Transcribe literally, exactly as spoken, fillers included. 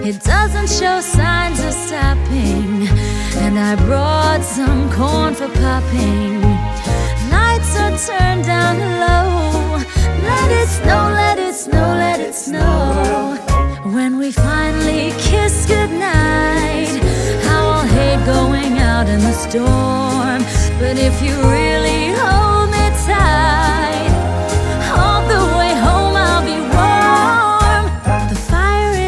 It doesn't show signs of stopping, and I brought some corn for popping. Lights are turned down low. Let it snow, let it snow, let it snow. When we finally kiss goodnight, how I'll hate going out in the storm. But if you really